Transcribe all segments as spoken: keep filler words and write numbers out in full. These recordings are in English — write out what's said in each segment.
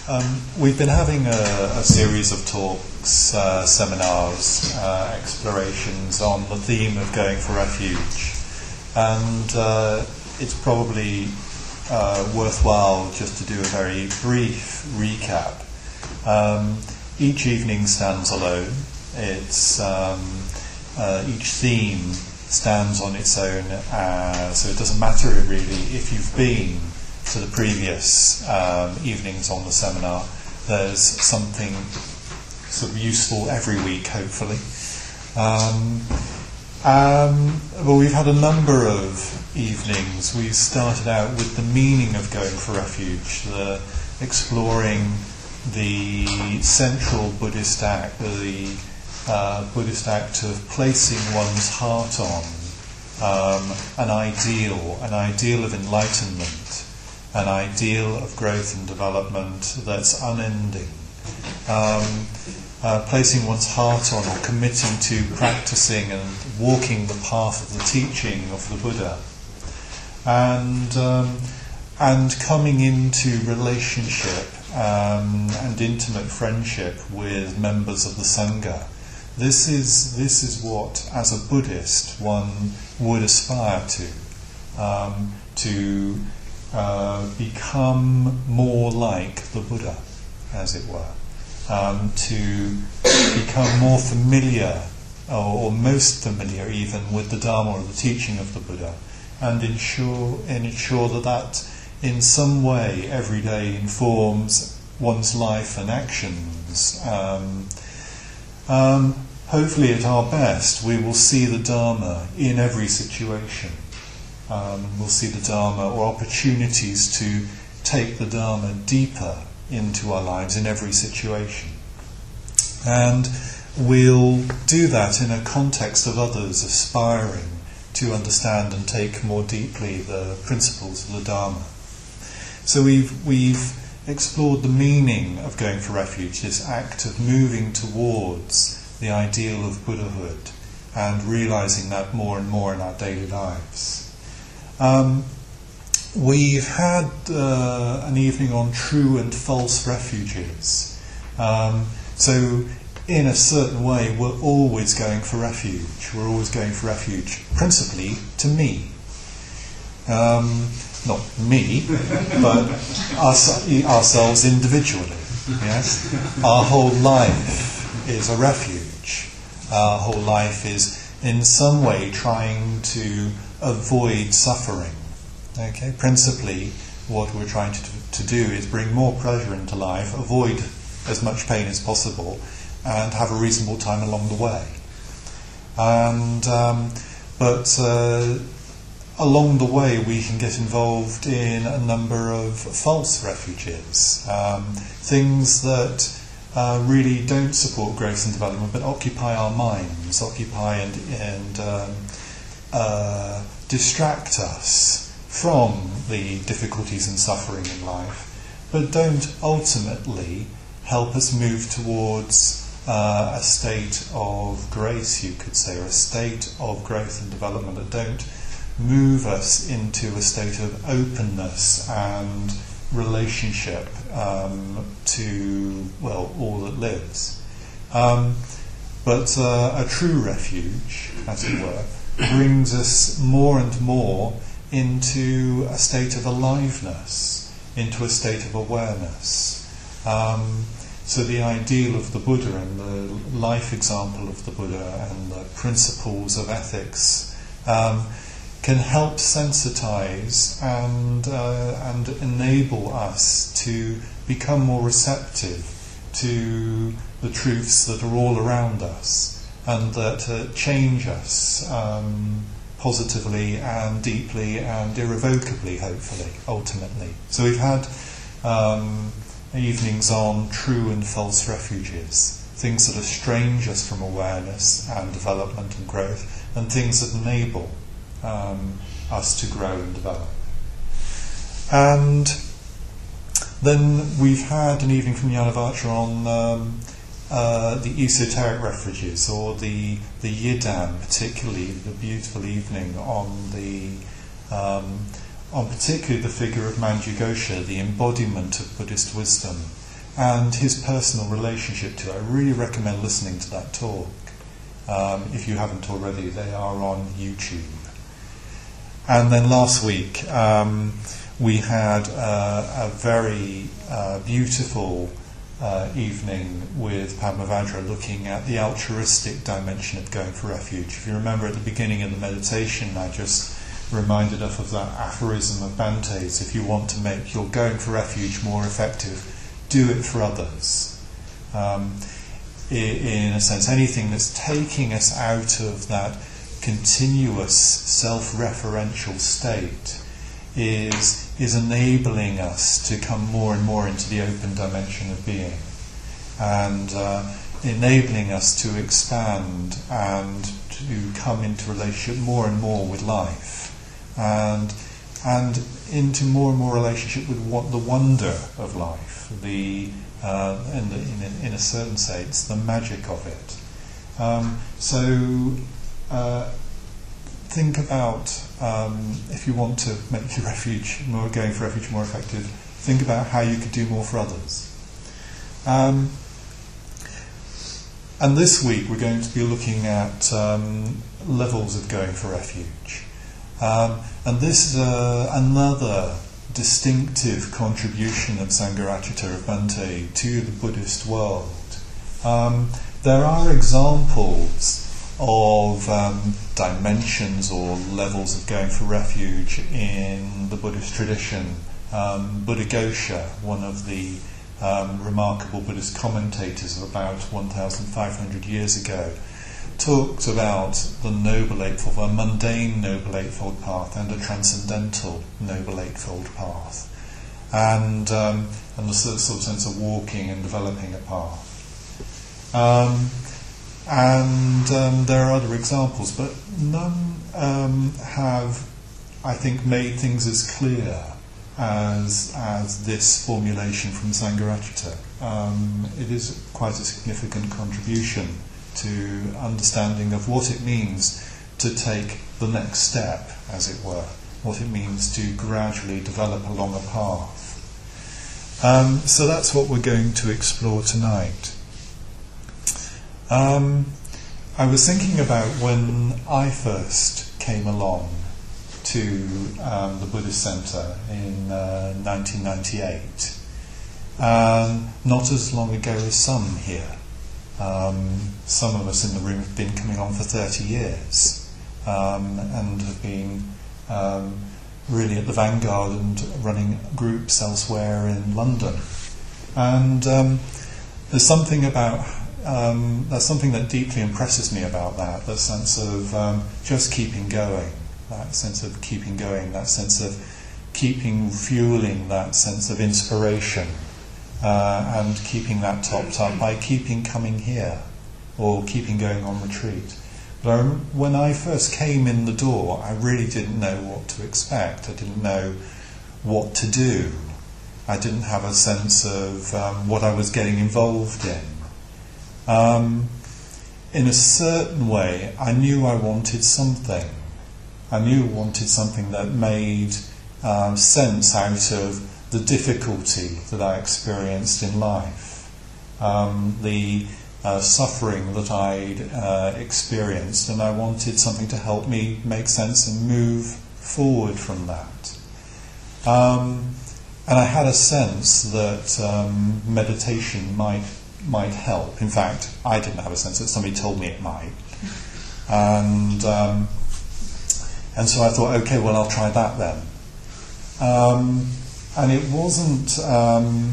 Um, we've been having a, a series of talks, uh, seminars, uh, explorations on the theme of going for refuge, and uh, it's probably uh, worthwhile just to do a very brief recap. Um, each evening stands alone. It's um, uh, each theme stands on its own, uh, so it doesn't matter really if you've been to the previous um, evenings on the seminar. There's something sort of useful every week, hopefully. Um, um, but we've had a number of evenings. We started out with the meaning of going for refuge, the exploring the central Buddhist act, the uh, Buddhist act of placing one's heart on um, an ideal, an ideal of enlightenment, an ideal of growth and development that's unending. Um, uh, placing one's heart on, or committing to practicing and walking the path of the teaching of the Buddha. And, um, and coming into relationship um, and intimate friendship with members of the Sangha. This is, this is what, as a Buddhist, one would aspire to. Um, to Uh, become more like the Buddha, as it were, um, to become more familiar, or, or most familiar even, with the Dharma or the teaching of the Buddha, and ensure, and ensure that that in some way every day informs one's life and actions. Um, um, hopefully at our best we will see the Dharma in every situation. Um, we'll see the Dharma, or opportunities to take the Dharma deeper into our lives in every situation. And we'll do that in a context of others aspiring to understand and take more deeply the principles of the Dharma. So we've, we've explored the meaning of going for refuge, this act of moving towards the ideal of Buddhahood and realising that more and more in our daily lives. Um, we've had uh, an evening on true and false refuges. Um, so in a certain way we're always going for refuge. We're always going for refuge, principally to me. Um, not me, but us, ourselves individually. Yes? Our whole life is a refuge. Our whole life is in some way trying to avoid suffering. Okay, principally what we're trying to, to do is bring more pleasure into life, avoid as much pain as possible, and have a reasonable time along the way. And um, but uh, along the way we can get involved in a number of false refuges, um, things that Uh, really don't support growth and development, but occupy our minds, occupy and, and um, uh, distract us from the difficulties and suffering in life, but don't ultimately help us move towards uh, a state of grace, you could say, or a state of growth and development, that don't move us into a state of openness and relationship um, to, well, all that lives. Um, but uh, a true refuge, as it were, brings us more and more into a state of aliveness, into a state of awareness. Um, so the ideal of the Buddha and the life example of the Buddha and the principles of ethics um, can help sensitize and uh, and enable us to become more receptive to the truths that are all around us, and that uh, change us um, positively and deeply and irrevocably, hopefully, ultimately. So we've had um, evenings on true and false refuges, things that estrange us from awareness and development and growth, and things that enable Um, us to grow and develop. And then we've had an evening from Yanavatra on um, uh, the esoteric refuges, or the the Yidam, particularly the beautiful evening on the um, on particularly the figure of Manjughosha, the embodiment of Buddhist wisdom, and his personal relationship to it. I really recommend listening to that talk. Um, if you haven't already, they are on YouTube. And then last week um, we had uh, a very uh, beautiful uh, evening with Padmavajra looking at the altruistic dimension of going for refuge. If you remember at the beginning of the meditation, I just reminded us of that aphorism of Bante's: if you want to make your going for refuge more effective, do it for others. Um, in a sense, anything that's taking us out of that continuous self-referential state is is enabling us to come more and more into the open dimension of being, and uh, enabling us to expand and to come into relationship more and more with life, and and into more and more relationship with what the wonder of life, the uh, in, the, in, a, in a certain sense, the magic of it. Um, so. Uh, think about, um, if you want to make your refuge, more going for refuge more effective, think about how you could do more for others. Um, and this week we're going to be looking at um, levels of going for refuge. Um, and this is uh, another distinctive contribution of Sangharakshita of Bhante to the Buddhist world. Um, there are examples of um, dimensions or levels of going for refuge in the Buddhist tradition. Um, Buddhaghosa, one of the um, remarkable Buddhist commentators of about one thousand five hundred years ago, talked about the Noble Eightfold, a mundane Noble Eightfold Path and a transcendental Noble Eightfold Path, and, um, and the sort of sense of walking and developing a path. Um, And um, there are other examples, but none um, have, I think, made things as clear as as this formulation from Sangharakshita. Um, it is quite a significant contribution to understanding of what it means to take the next step, as it were, what it means to gradually develop along a path. Um, so that's what we're going to explore tonight. Um, I was thinking about when I first came along to um, the Buddhist Centre in uh, nineteen ninety-eight. Um, not as long ago as some here. Um, some of us in the room have been coming on for thirty years um, and have been um, really at the vanguard and running groups elsewhere in London. And um, there's something about Um, that's something that deeply impresses me about that, the sense of um, just keeping going, that sense of keeping going, that sense of keeping fueling, that sense of inspiration, uh, and keeping that topped up by keeping coming here, or keeping going on retreat. But I rem- when I first came in the door, I really didn't know what to expect. I didn't know what to do. I didn't have a sense of um, what I was getting involved in. Um, in a certain way, I knew I wanted something. I knew I wanted something that made um, sense out of the difficulty that I experienced in life, um, the uh, suffering that I'd uh, experienced, and I wanted something to help me make sense and move forward from that. Um, and I had a sense that um, meditation might might help. In fact, I didn't have a sense that somebody told me it might. And um, and so I thought, okay, well, I'll try that then. Um, and it wasn't, um,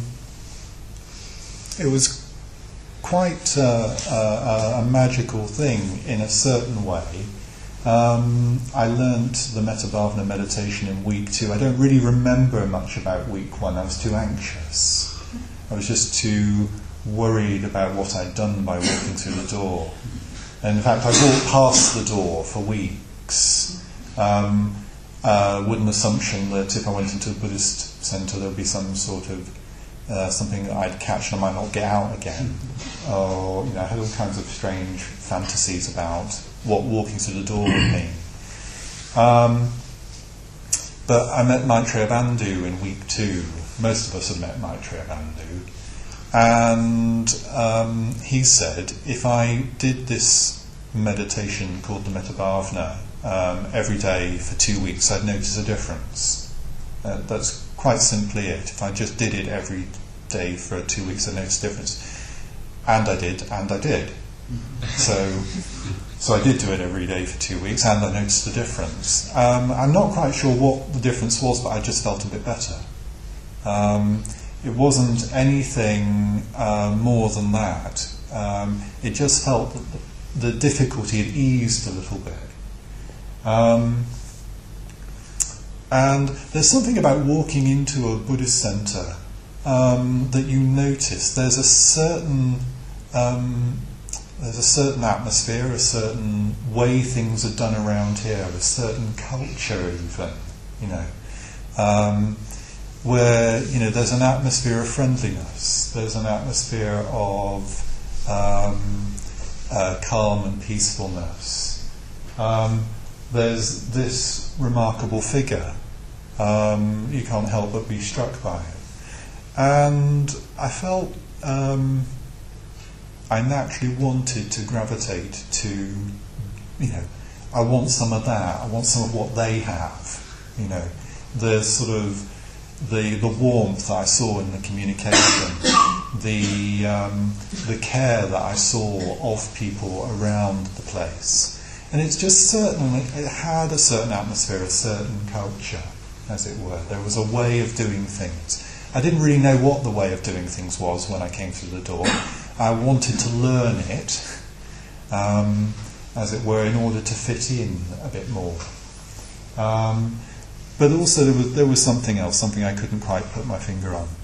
it was quite uh, a, a magical thing in a certain way. Um, I learnt the Metta Bhavana meditation in week two. I don't really remember much about week one. I was too anxious. I was just too worried about what I'd done by walking through the door. And in fact, I walked past the door for weeks um, uh, with an assumption that if I went into a Buddhist centre, there would be some sort of uh, something that I'd catch and I might not get out again. Or, you know, I had all kinds of strange fantasies about what walking through the door would mean. Um, but I met Maitreya Bandhu in week two. Most of us have met Maitreya Bandhu. And um, he said, if I did this meditation called the Metabhavana um, every day for two weeks, I'd notice a difference. Uh, that's quite simply it. If I just did it every day for two weeks, I'd notice a difference. And I did, and I did. So, so I did do it every day for two weeks, and I noticed a difference. Um, I'm not quite sure what the difference was, but I just felt a bit better. Um, it wasn't anything uh, more than that. Um, it just felt that the, the difficulty had eased a little bit. Um, and there's something about walking into a Buddhist centre um, that you notice. There's a certain um, there's a certain atmosphere, a certain way things are done around here, a certain culture even, you know, um, where you know there's an atmosphere of friendliness. There's an atmosphere of um, uh, calm and peacefulness. Um, there's this remarkable figure. Um, you can't help but be struck by it. And I felt um, I naturally wanted to gravitate to, you know, I want some of that. I want some of what they have. You know, the sort of the the warmth that I saw in the communication, the um, the care that I saw of people around the place. And it's just certainly, it had a certain atmosphere, a certain culture, as it were. There was a way of doing things. I didn't really know what the way of doing things was when I came through the door. I wanted to learn it, um, as it were, in order to fit in a bit more. Um, but also there was, there was something else, something I couldn't quite put my finger on.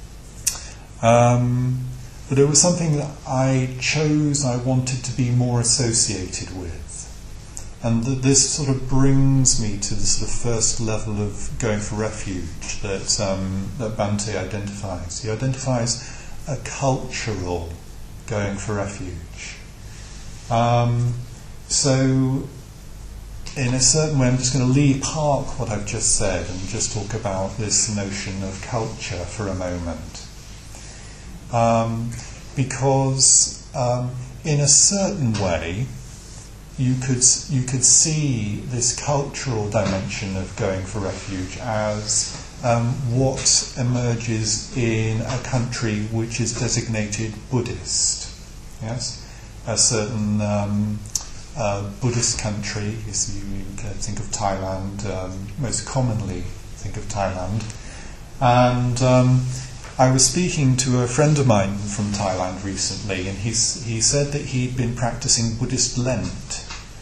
Um, but it was something that I chose, I wanted to be more associated with. And th- this sort of brings me to the sort of first level of going for refuge that um, that Bhante identifies. He identifies a cultural going for refuge. Um, so, in a certain way, I'm just going to leave park what I've just said and just talk about this notion of culture for a moment. Um, because, um, in a certain way, you could you could see this cultural dimension of going for refuge as um, what emerges in a country which is designated Buddhist. Yes, a certain um, uh, Buddhist country. Yes, you, you can think of Thailand. Um, most commonly, think of Thailand. And um, I was speaking to a friend of mine from Thailand recently, and he's, he said that he'd been practicing Buddhist Lent.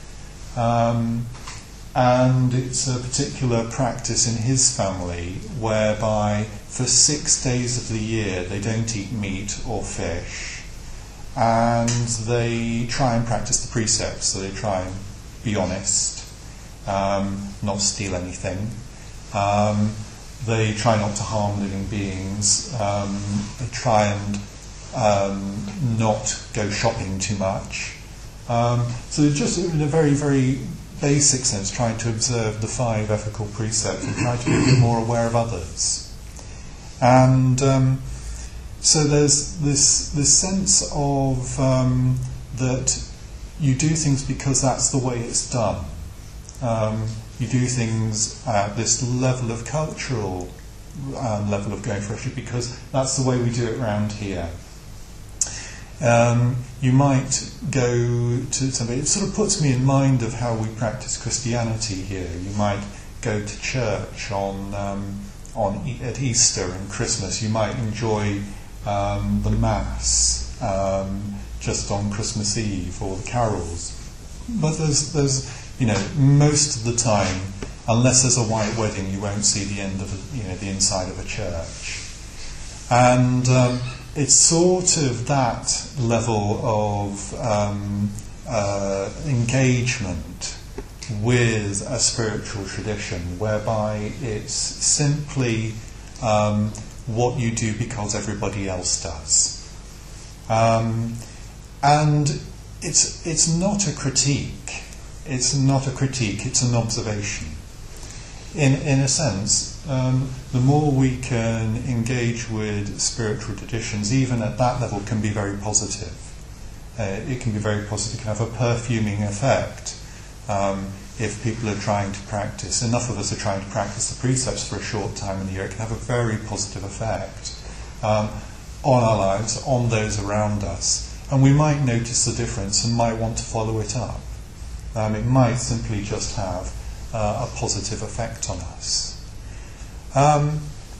Um, and it's a particular practice in his family whereby for six days of the year they don't eat meat or fish, and they try and practice the precepts. So they try and be honest, um, not steal anything. Um, they try not to harm living beings. Um, they try and um, not go shopping too much. Um, so just in a very, very basic sense, trying to observe the five ethical precepts and try to be a bit more aware of others. And um, so there's this this sense of um, that you do things because that's the way it's done. Um, you do things at this level of cultural um, level of going for refuge because that's the way we do it around here. Um, you might go to somebody. It sort of puts me in mind of how we practice Christianity here. You might go to church on um, on at Easter and Christmas. You might enjoy um, the Mass um, just on Christmas Eve or the carols. But there's there's you know most of the time, unless there's a white wedding, you won't see the end of a, you know the inside of a church. And um, it's sort of that level of um, uh, engagement with a spiritual tradition whereby it's simply um, what you do because everybody else does. Um, and it's it's not a critique. It's not a critique, it's an observation. in, in a sense, um, the more we can engage with spiritual traditions, even at that level, can be very positive. Uh, it can be very positive, can have a perfuming effect. Um, if people are trying to practice, enough of us are trying to practice the precepts for a short time in the year, it can have a very positive effect um, on our lives, on those around us. And we might notice the difference and might want to follow it up. Um, it might simply just have uh, a positive effect on us. Um,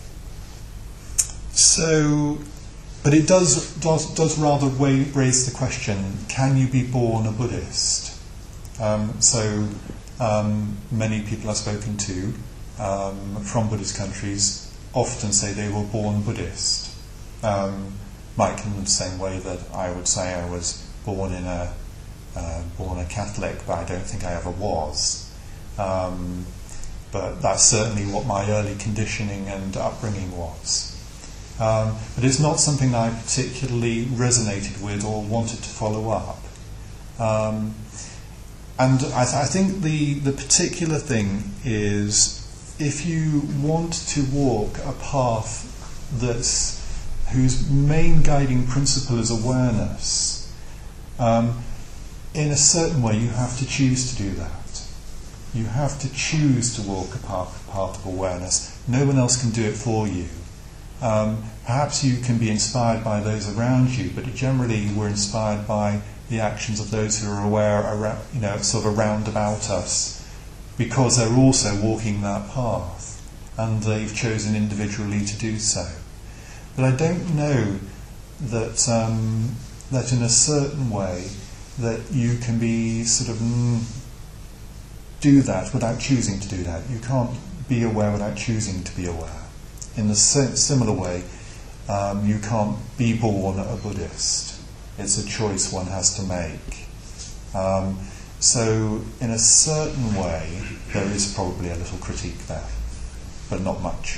so, but it does, does, does rather raise the question, can you be born a Buddhist? Um, so um, many people I've spoken to um, from Buddhist countries often say they were born Buddhist. Um, Like in the same way that I would say I was born in a uh, born a Catholic, but I don't think I ever was. Um, but that's certainly what my early conditioning and upbringing was. Um, but it's not something that I particularly resonated with or wanted to follow up. Um, and I, th- I think the the particular thing is, if you want to walk a path that's whose main guiding principle is awareness, um, in a certain way you have to choose to do that. You have to choose to walk a path, path of awareness. No one else can do it for you. Um, perhaps you can be inspired by those around you, but generally we're inspired by the actions of those who are aware, around, you know, sort of around about us, because they're also walking that path, and they've chosen individually to do so. But I don't know that um, that in a certain way that you can be sort of mm, do that without choosing to do that. You can't be aware without choosing to be aware. In the si- similar way, um, you can't be born a Buddhist. It's a choice one has to make. Um, so in a certain way, there is probably a little critique there, but not much.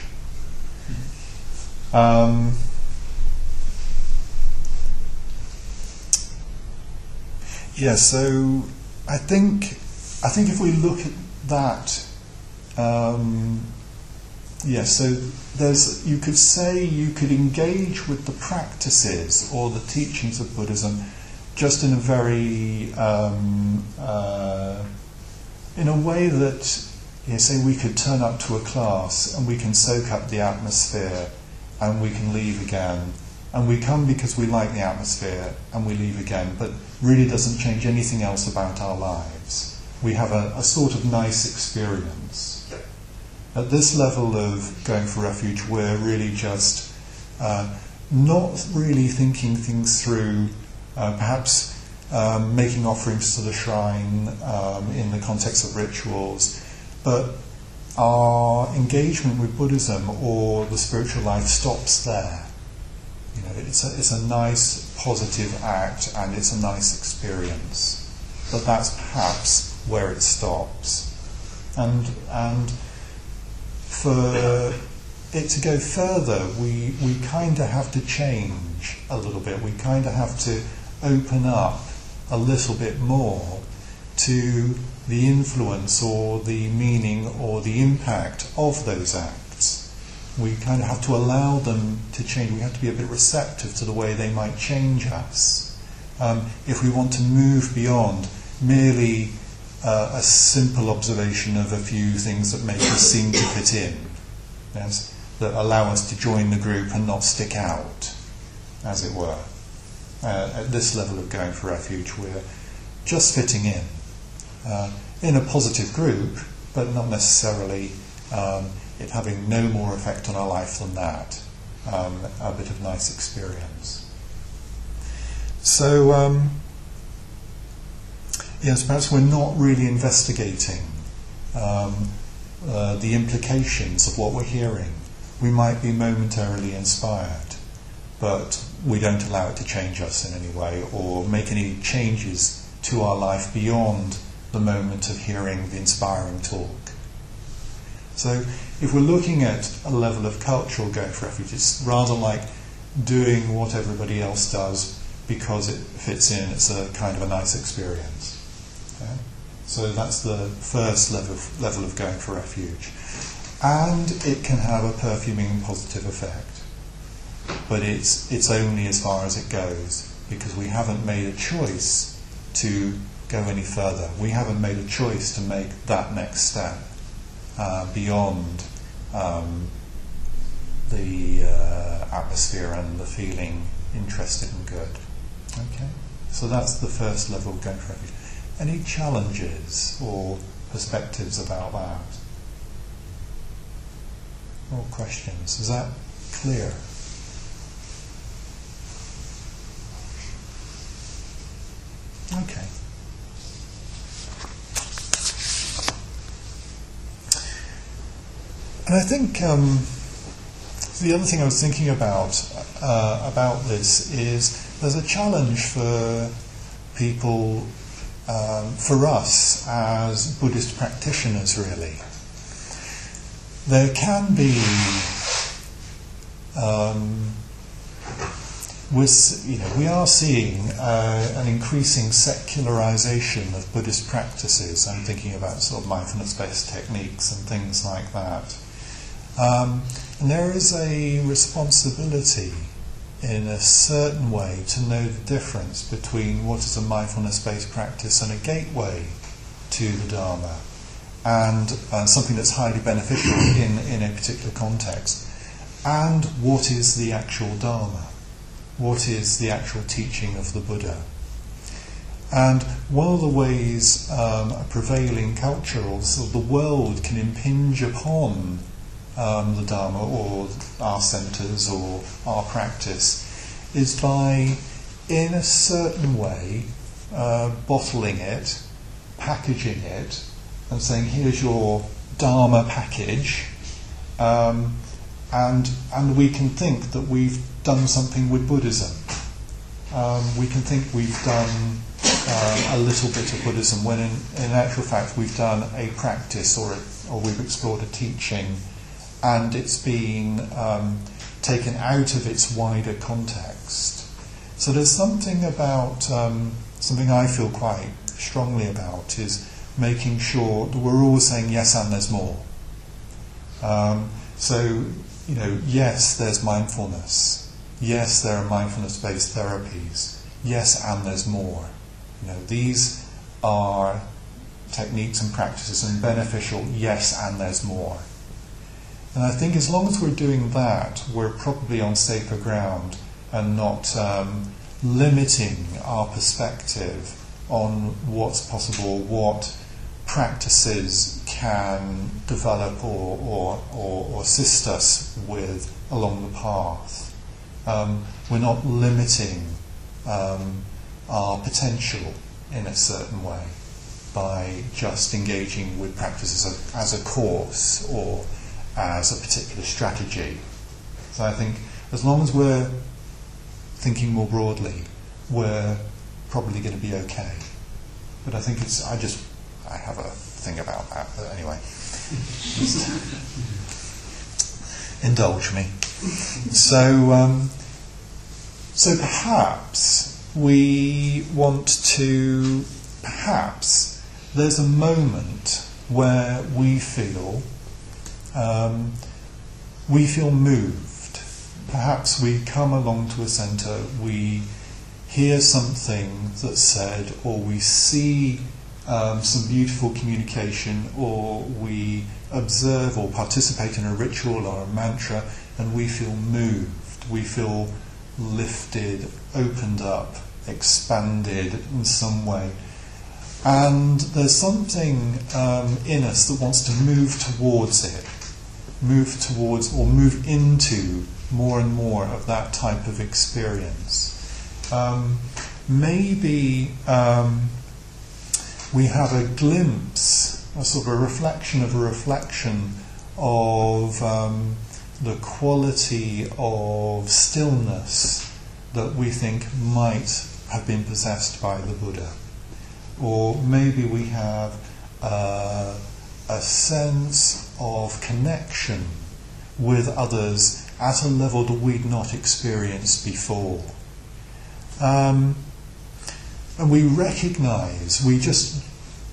Um, yeah, so I think I think if we look at that, um, yeah, so there's you could say you could engage with the practices or the teachings of Buddhism just in a very um, uh, in a way that, you know, say we could turn up to a class and we can soak up the atmosphere and we can leave again, and we come because we like the atmosphere and we leave again, but really doesn't change anything else about our lives. We have a, a sort of nice experience. At this level of going for refuge, we're really just uh, not really thinking things through, uh, perhaps um, making offerings to the shrine um, in the context of rituals, but our engagement with Buddhism or the spiritual life stops there. You know, it's a, it's a nice, positive act, and it's a nice experience. But that's perhaps where it stops. And and for it to go further, we, we kind of have to change a little bit. We kind of have to open up a little bit more to the influence or the meaning or the impact of those acts. We kind of have to allow them to change. We have to be a bit receptive to the way they might change us. Um, if we want to move beyond merely uh, a simple observation of a few things that make us seem to fit in, yes, that allow us to join the group and not stick out, as it were. Uh, at this level of going for refuge, we're just fitting in. Uh, in a positive group, but not necessarily um, it having no more effect on our life than that. Um, a bit of nice experience. So, um, yes, perhaps we're not really investigating um, uh, the implications of what we're hearing. We might be momentarily inspired, but we don't allow it to change us in any way or make any changes to our life beyond the moment of hearing the inspiring talk. So if we're looking at a level of cultural going for refuge, it's rather like doing what everybody else does because it fits in, it's a kind of a nice experience. Okay? So that's the first level of, level of going for refuge. And it can have a perfuming and positive effect. But it's, it's only as far as it goes, because we haven't made a choice to go any further. We haven't made a choice to make that next step uh, beyond um, the uh, atmosphere and the feeling interested and good. Okay, so that's the first level of going for refuge. Any challenges or perspectives about that? Or questions? Is that clear? Okay. And I think um, the other thing I was thinking about uh, about this is there's a challenge for people, um, for us as Buddhist practitioners, really. There can be, um, we're, you know, we are seeing uh, an increasing secularization of Buddhist practices. I'm thinking about sort of mindfulness-based techniques and things like that. Um, and there is a responsibility in a certain way to know the difference between what is a mindfulness-based practice and a gateway to the Dharma, and uh, something that's highly beneficial in, in a particular context, and what is the actual Dharma, what is the actual teaching of the Buddha. And one of the ways um, a prevailing culture or sort of the world can impinge upon Um, the Dharma or our centres or our practice is by, in a certain way, uh, bottling it, packaging it, and saying, here's your Dharma package, um, and and we can think that we've done something with Buddhism. Um, we can think we've done um, a little bit of Buddhism when in, in actual fact we've done a practice or, a, or we've explored a teaching, and it's been um, taken out of its wider context. So there's something about, um, something I feel quite strongly about is making sure that we're always saying yes and there's more. Um, so, you know, yes, there's mindfulness. Yes, there are mindfulness-based therapies. Yes, and there's more. You know, these are techniques and practices and beneficial, yes, and there's more. And I think as long as we're doing that, we're probably on safer ground and not um, limiting our perspective on what's possible, what practices can develop or, or, or, or assist us with along the path. Um, we're not limiting um, our potential in a certain way by just engaging with practices as a, as a course or as a particular strategy. So I think as long as we're thinking more broadly, we're probably going to be okay. But I think it's, I just, I have a thing about that, but anyway. Indulge me. So, um, so perhaps we want to, perhaps there's a moment where we feel Um, we feel moved. Perhaps we come along to a centre, we hear something that's said, or we see um, some beautiful communication, or we observe or participate in a ritual or a mantra, and we feel moved. We feel lifted, opened up, expanded in some way. And there's something um, in us that wants to move towards it. move towards or move into more and more of that type of experience. Um, maybe um, we have a glimpse, a sort of a reflection of a reflection of um, the quality of stillness that we think might have been possessed by the Buddha. Or maybe we have uh, a sense of connection with others at a level that we'd not experienced before. Um, and we recognise, we just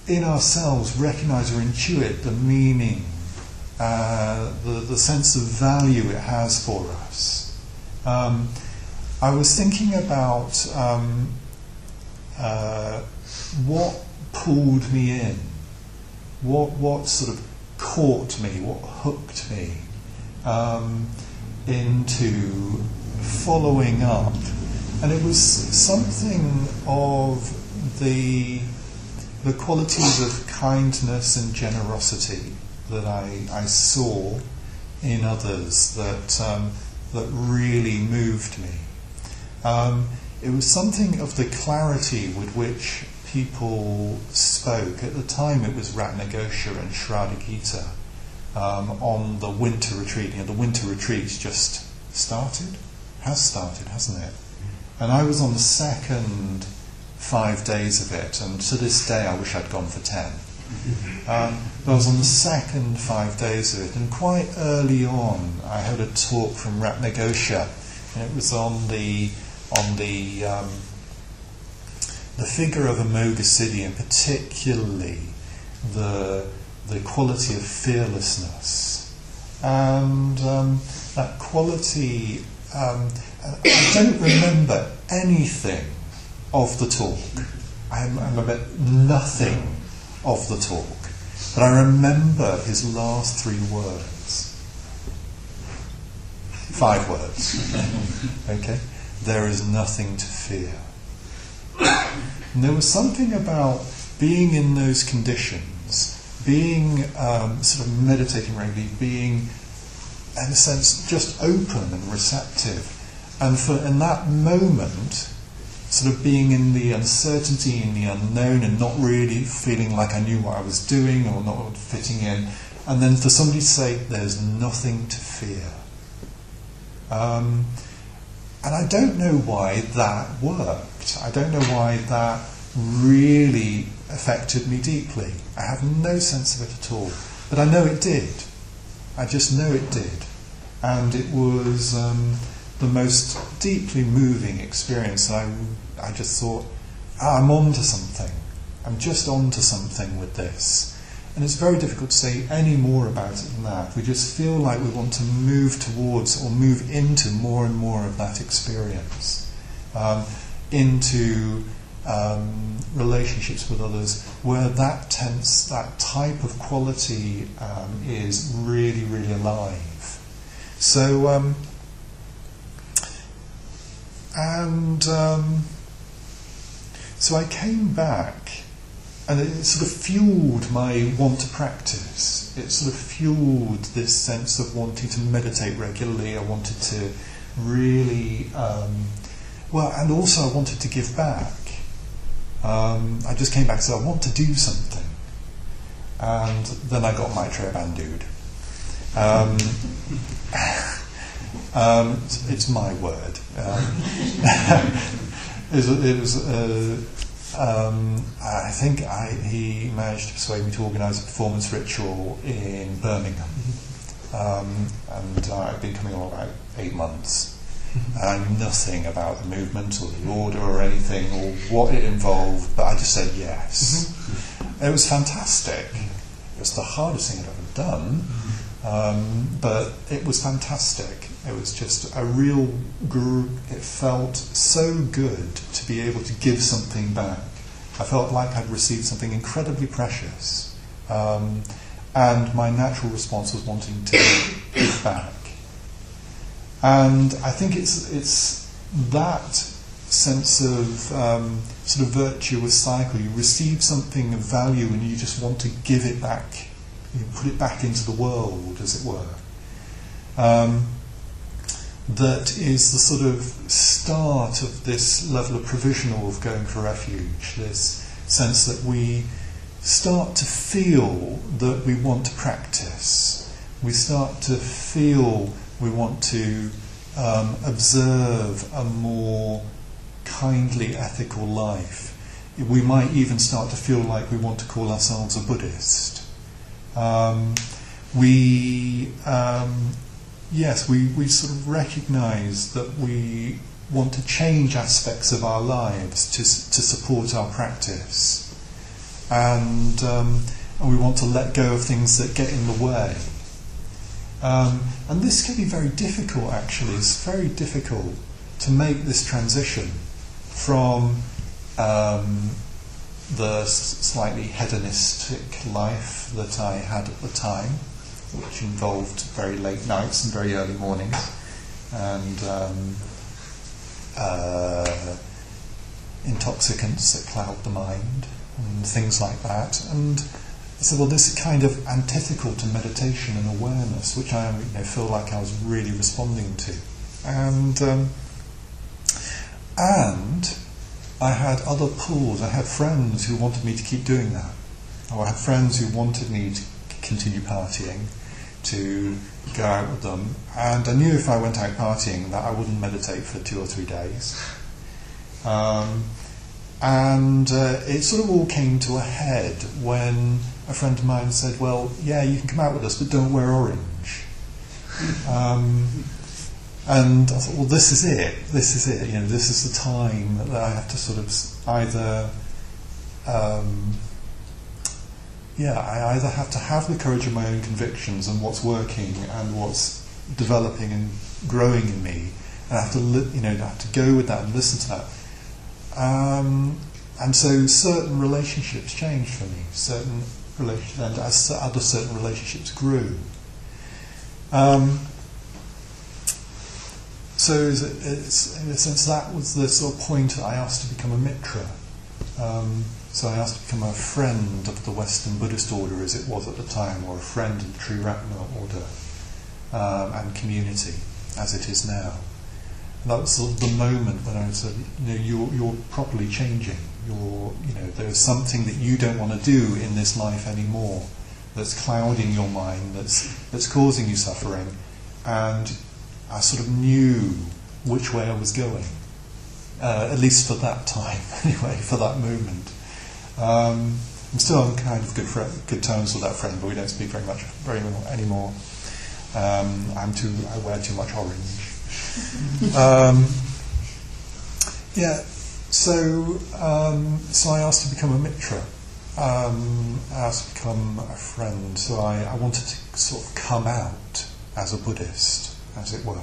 in ourselves recognise or intuit the meaning, uh, the, the sense of value it has for us. Um, I was thinking about um, uh, what pulled me in, what what sort of caught me, what hooked me um, into following up, and it was something of the the qualities of kindness and generosity that I, I saw in others that um, that really moved me. Um, it was something of the clarity with which people spoke. At the time it was Ratnaghosha and Shraddha Gita um, on the winter retreat. You know, the winter retreat's just started, has started, hasn't it? And I was on the second five days of it, and to this day I wish I'd gone for ten. Um, but I was on the second five days of it, and quite early on I heard a talk from Ratnaghosha, and it was on the on the um, the figure of Amoghasiddhi, and particularly the the quality of fearlessness, and um, that quality. Um, I don't remember anything of the talk. I remember nothing of the talk, but I remember his last three words. Five words. Okay? There is nothing to fear. And there was something about being in those conditions, being um, sort of meditating regularly, being, in a sense, just open and receptive. And for in that moment, sort of being in the uncertainty and the unknown and not really feeling like I knew what I was doing or not fitting in, and then for somebody to say, there's nothing to fear. Um, and I don't know why that worked. I don't know why that really affected me deeply. I have no sense of it at all. But I know it did. I just know it did. And it was um, the most deeply moving experience. And I, I just thought, ah, I'm on to something. I'm just on to something with this. And it's very difficult to say any more about it than that. We just feel like we want to move towards or move into more and more of that experience, um, into um, relationships with others where that tense, that type of quality um, is really, really alive. So, um, and um, so I came back. And it sort of fueled my want to practice. It sort of fueled this sense of wanting to meditate regularly. I wanted to really, um, well, and also I wanted to give back. Um, I just came back and said, I want to do something. And then I got Maitreya Bandhu'd. Um, um, it's, it's my word. Um, it was, it was uh, Um, I think I, he managed to persuade me to organise a performance ritual in Birmingham, um, and uh, I've been coming on about eight months. And I knew nothing about the movement or the order or anything or what it involved, but I just said yes. And it was fantastic. It was the hardest thing I'd ever done, um, but it was fantastic. It was just a real group. It felt so good to be able to give something back. I felt like I'd received something incredibly precious. Um, and my natural response was wanting to give back. And I think it's it's that sense of um, sort of virtuous cycle. You receive something of value and you just want to give it back. You put it back into the world, as it were. Um, that is the sort of start of this level of provisional of going for refuge, this sense that we start to feel that we want to practice. We start to feel we want to um, observe a more kindly, ethical life. We might even start to feel like we want to call ourselves a Buddhist. Um, we... Um, Yes, we, we sort of recognise that we want to change aspects of our lives to to support our practice. and um, and we want to let go of things that get in the way. Um, and this can be very difficult, actually. It's very difficult to make this transition from um, the s- slightly hedonistic life that I had at the time, which involved very late nights and very early mornings, and um, uh, intoxicants that cloud the mind, and things like that. And I said, well, this is kind of antithetical to meditation and awareness, which I you know, feel like I was really responding to. And um, and I had other pulls. I had friends who wanted me to keep doing that. Or I had friends who wanted me to continue partying, to go out with them. And I knew if I went out partying that I wouldn't meditate for two or three days. Um, and uh, it sort of all came to a head when a friend of mine said, well, yeah, you can come out with us, but don't wear orange. Um, and I thought, well, this is it. This is it. You know, this is the time that I have to sort of either, um, yeah, I either have to have the courage of my own convictions and what's working and what's developing and growing in me, and I have to, li- you know, I have to go with that and listen to that. Um, and so certain relationships changed for me. Certain relationships, and as other certain relationships grew. Um, so it's, it's, in a sense, that was the sort of point I asked to become a mitra. Um, so I asked to become a friend of the Western Buddhist order as it was at the time, or a friend of the Triratna order um, and community as it is now. And that was sort of the moment when I said, you know, you're, you're properly changing. You're, you know, there's something that you don't want to do in this life anymore that's clouding your mind, that's that's causing you suffering. And I sort of knew which way I was going, uh, at least for that time, anyway, for that moment. Um, I'm still on kind of good fr- good terms with that friend, but we don't speak very much very more anymore. Um, I'm too, I wear too much orange. um, yeah, so um, so I asked to become a mitra. Um, I asked to become a friend. So I, I wanted to sort of come out as a Buddhist, as it were.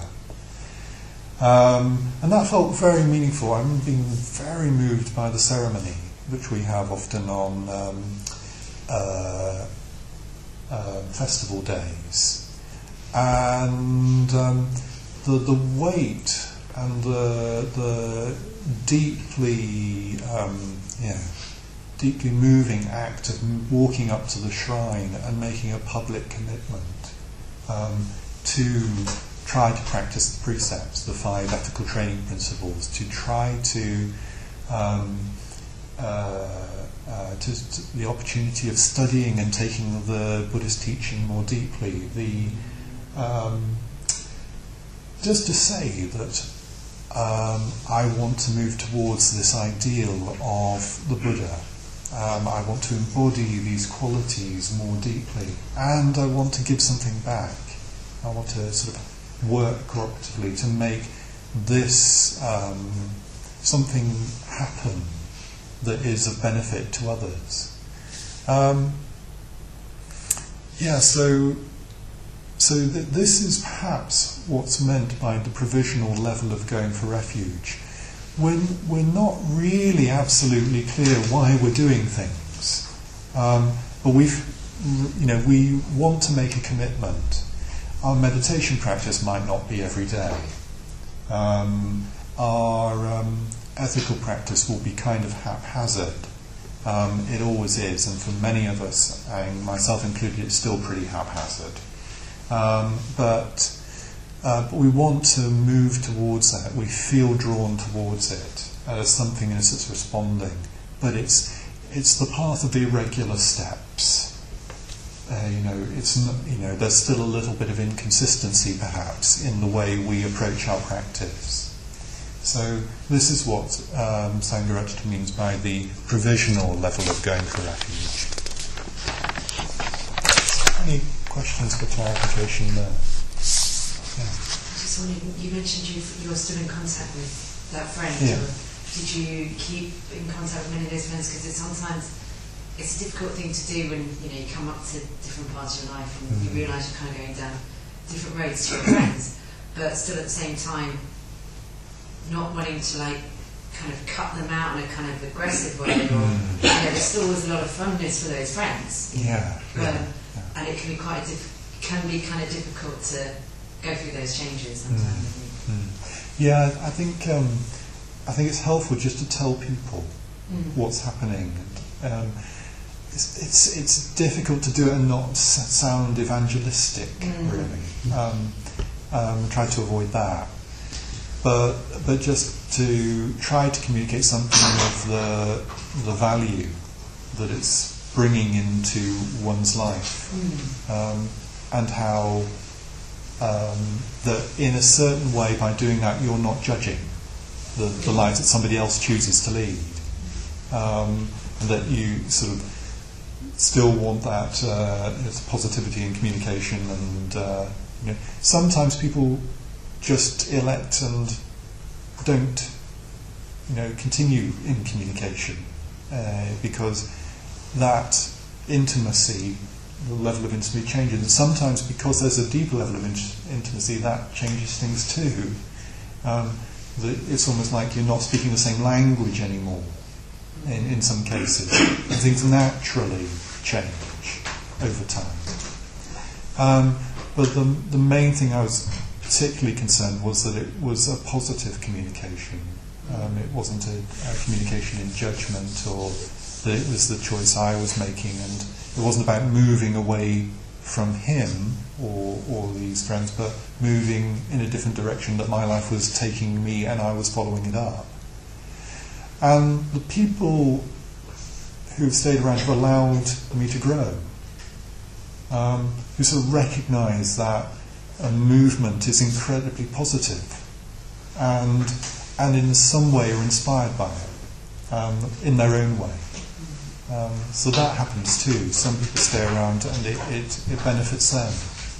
Um, and that felt very meaningful. I'm being very moved by the ceremony, which we have often on um, uh, uh, festival days. And um, the the weight and the the deeply um, yeah deeply moving act of walking up to the shrine and making a public commitment um, to try to practice the precepts, the five ethical training principles, to try to um, uh, uh, to, to the opportunity of studying and taking the Buddhist teaching more deeply, the Um, just to say that um, I want to move towards this ideal of the Buddha. Um, I want to embody these qualities more deeply, and I want to give something back. I want to sort of work cooperatively to make this um, something happen that is of benefit to others. Um, yeah, so So th- this is perhaps what's meant by the provisional level of going for refuge. When we're not really absolutely clear why we're doing things, um, but we've, you know, we want to make a commitment. Our meditation practice might not be every day. Um, our um, ethical practice will be kind of haphazard. Um, it always is, and for many of us, and myself included, it's still pretty haphazard. Um, but, uh, but we want to move towards that. We feel drawn towards it as something as it's responding. But it's it's the path of irregular steps. Uh, you know, it's not, you know, there's still a little bit of inconsistency perhaps in the way we approach our practice. So this is what um, Sangharakshita means by the provisional level of going for refuge. Any questions for clarification there? Yeah. Just wondering, you mentioned you you're still in contact with that friend. Yeah. Or did you keep in contact with many of those friends? Because it sometimes it's a difficult thing to do when you know you come up to different parts of your life and Mm. you realise you're kind of going down different roads to your friends, but still at the same time not wanting to like kind of cut them out in a kind of aggressive way, or Mm. you know, there's still always a lot of fondness for those friends. Yeah, Um, yeah, yeah. and it can be quite diff- can be kind of difficult to go through those changes sometimes. I think. Mm. Yeah, I think um, I think it's helpful just to tell people Mm. what's happening. And, um, it's, it's it's difficult to do it and not s- sound evangelistic, Mm. really. Um, um, try to avoid that, but but just to try to communicate something of the the value that it's bringing into one's life, Mm. um, and how um, that in a certain way, by doing that, you're not judging the, the life that somebody else chooses to lead, um, and that you sort of still want that uh, positivity in communication. And uh, you know, sometimes people just elect and don't, you know, continue in communication uh, because that intimacy, the level of intimacy changes. And sometimes because there's a deeper level of in- intimacy, that changes things too. Um, that it's almost like you're not speaking the same language anymore in, in some cases. And things naturally change over time. Um, but the, the main thing I was particularly concerned was that it was a positive communication. Um, it wasn't a, a communication in judgment, or that it was the choice I was making, and it wasn't about moving away from him or, or these friends, but moving in a different direction that my life was taking me and I was following it up. And the people who've stayed around have allowed me to grow, um, who sort of recognise that a movement is incredibly positive and, and in some way are inspired by it, um, in their own way. Um, so that happens too. Some people stay around and it, it, it benefits them.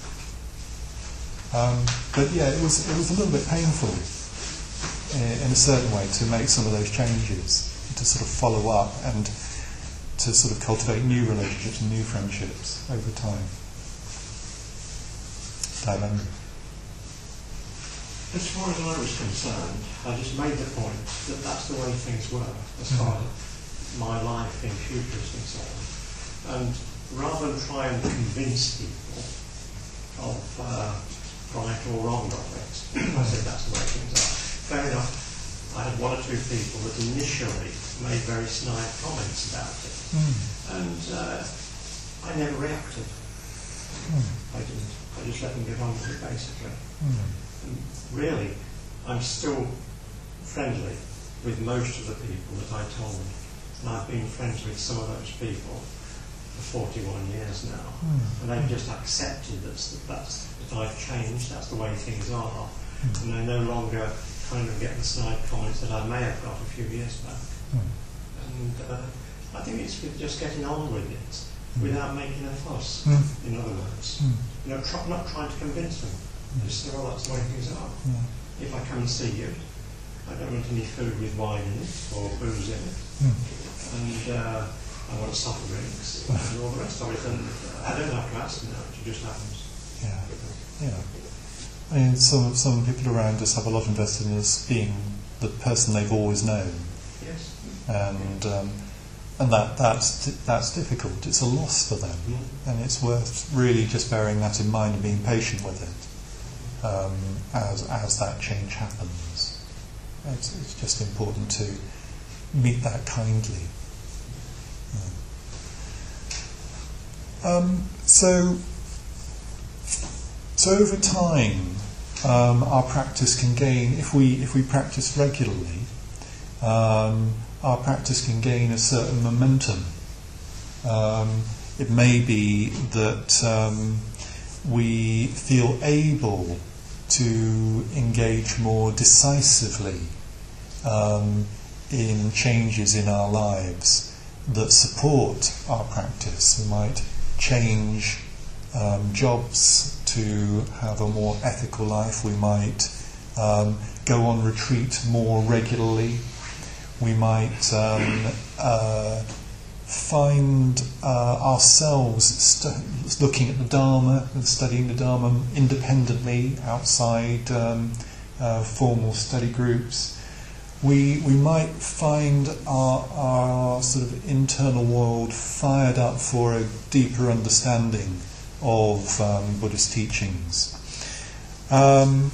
Um, but yeah, it was it was a little bit painful in, in a certain way to make some of those changes, to sort of follow up and to sort of cultivate new relationships and new friendships over time. Dilemma. As far as I was concerned, I just made the point that that's the way things were as far as my life in future is concerned. And rather than try and convince people of uh, right or wrong of it, I said that's the way things are. Fair enough, I had one or two people that initially made very snide comments about it. Mm. And uh, I never reacted. Mm. I didn't. I just let them get on with it, basically. Mm. And really, I'm still friendly with most of the people that I told. And I've been friends with some of those people for forty-one years now. Mm. And they've just accepted that, that's, that I've changed, that's the way things are. Mm. And they no longer kind of get the snide comments that I may have got a few years back. Mm. And uh, I think it's with just getting on with it Mm. without making a fuss, Mm. in other words. Mm. You know, try, not trying to convince them. Mm. Just say, well, that's the way things are. Yeah. If I come and see you, I don't want any food with wine in it or booze in it. Mm. And uh, I want soft drinks and all the rest of it. And I don't have to ask them now, it just happens. Yeah. Yeah. I mean, some some people around us have a lot invested in us being the person they've always known, Yes. and um, and that that's that's difficult. It's a loss for them, Mm. and it's worth really just bearing that in mind and being patient with it um, as as that change happens. It's, it's just important to meet that kindly. Yeah. Um, so. So over time, um, our practice can gain, if we if we practice regularly, um, our practice can gain a certain momentum. Um, it may be that um, we feel able to engage more decisively um, in changes in our lives that support our practice. We might change um, jobs to have a more ethical life. We might um, go on retreat more regularly. We might um, uh, find uh, ourselves st- looking at the Dharma and studying the Dharma independently outside um, uh, formal study groups. We we might find our, our sort of internal world fired up for a deeper understanding of um, Buddhist teachings. Um,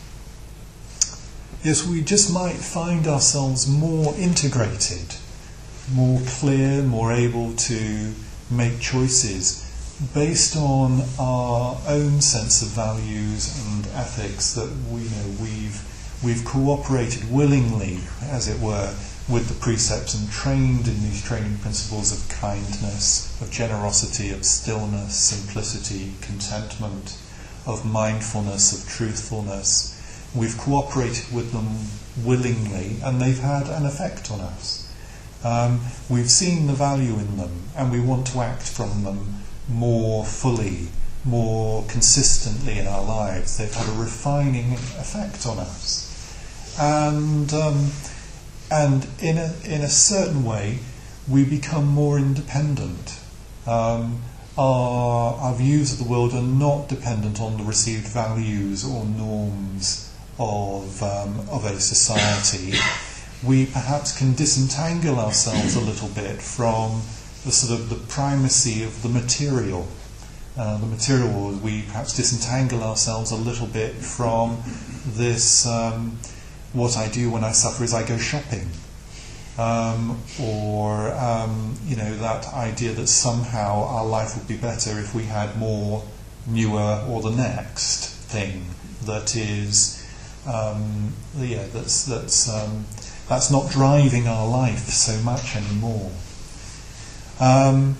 yes, we just might find ourselves more integrated, more clear, more able to make choices based on our own sense of values and ethics that we know we've we've cooperated willingly, as it were, with the precepts and trained in these training principles of kindness, of generosity, of stillness, simplicity, contentment, of mindfulness, of truthfulness. We've cooperated with them willingly, and they've had an effect on us. Um, we've seen the value in them, and we want to act from them more fully, more consistently in our lives. They've had a refining effect on us. And um, and in a in a certain way, we become more independent. Um, our our views of the world are not dependent on the received values or norms of um, of a society. We perhaps can disentangle ourselves a little bit from the sort of the primacy of the material. Uh, the material world. We perhaps disentangle ourselves a little bit from this. Um, What I do when I suffer is I go shopping, um, or um, you know, that idea that somehow our life would be better if we had more, newer, or the next thing that is, um, yeah, that's that's um, that's not driving our life so much anymore. Um,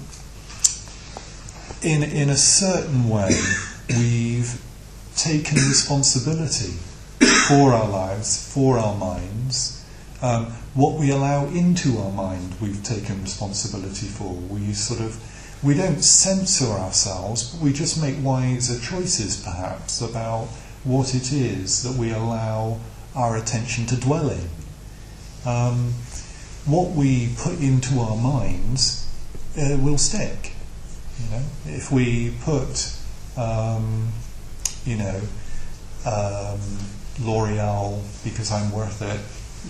in in a certain way, we've taken responsibility for our lives, for our minds. Um, what we allow into our mind, we've taken responsibility for. We sort of, we don't censor ourselves, but we just make wiser choices, perhaps, about what it is that we allow our attention to dwell in. Um, what we put into our minds uh, will stick. You know, if we put, um, you know, um, L'Oreal because I'm worth it.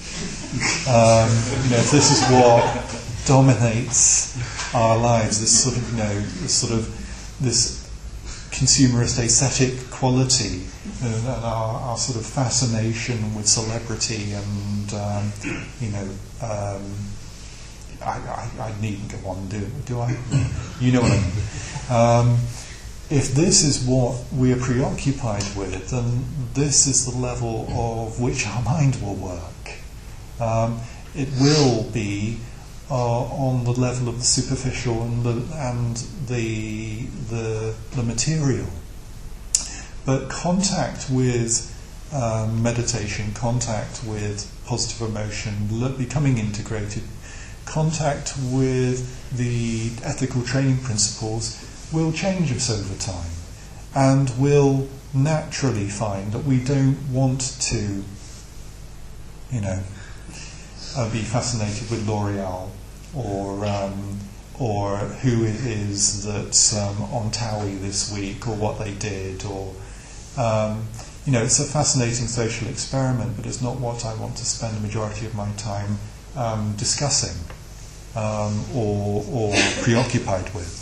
Um, you know, if this is what dominates our lives, this sort of, you know, this sort of this consumerist aesthetic quality, and our, our sort of fascination with celebrity, and um, you know, um, I, I, I needn't go on, do do I? You know what I mean. Um, If this is what we are preoccupied with, then this is the level of which our mind will work. Um, it will be uh, on the level of the superficial and the and the the, the material. But contact with um, meditation, contact with positive emotion, becoming integrated, contact with the ethical training principles will change us over time, and we'll naturally find that we don't want to, you know, uh, be fascinated with L'Oreal or um, or who it is that's um, on Towie this week, or what they did, or um, you know, it's a fascinating social experiment, but it's not what I want to spend the majority of my time um, discussing um, or or preoccupied with.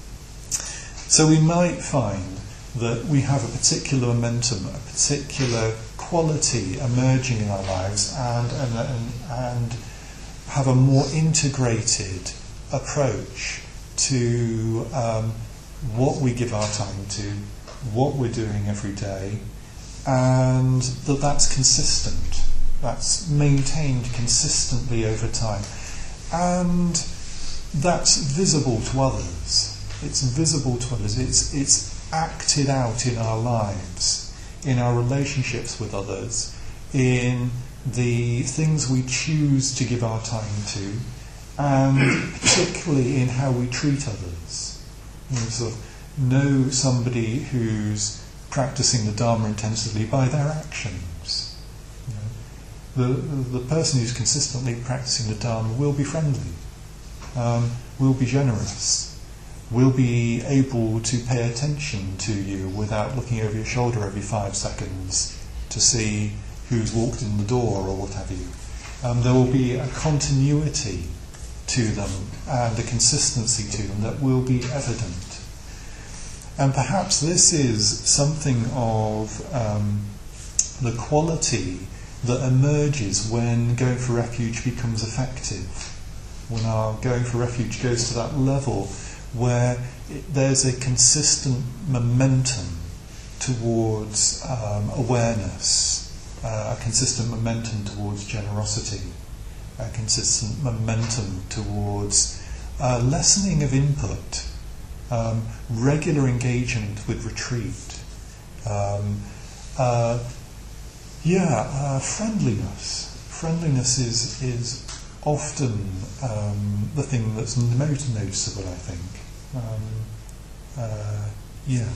So we might find that we have a particular momentum, a particular quality emerging in our lives, and and, and, and have a more integrated approach to um, what we give our time to, what we're doing every day, and that that's consistent, that's maintained consistently over time, and that's visible to others. It's visible to others. It's it's acted out in our lives, in our relationships with others, in the things we choose to give our time to, and particularly in how we treat others. You know, sort of know somebody who's practicing the Dharma intensively by their actions. You know, the the person who's consistently practicing the Dharma will be friendly. Um, will be generous, will be able to pay attention to you without looking over your shoulder every five seconds to see who's walked in the door or what have you. Um, there will be a continuity to them and a consistency to them that will be evident. And perhaps this is something of um, the quality that emerges when going for refuge becomes effective, when our going for refuge goes to that level where it, there's a consistent momentum towards um, awareness, uh, a consistent momentum towards generosity, a consistent momentum towards uh, lessening of input, um, regular engagement with retreat, um, uh, yeah, uh, friendliness. Friendliness is is often um, the thing that's most noticeable, I think. Um, uh, yeah.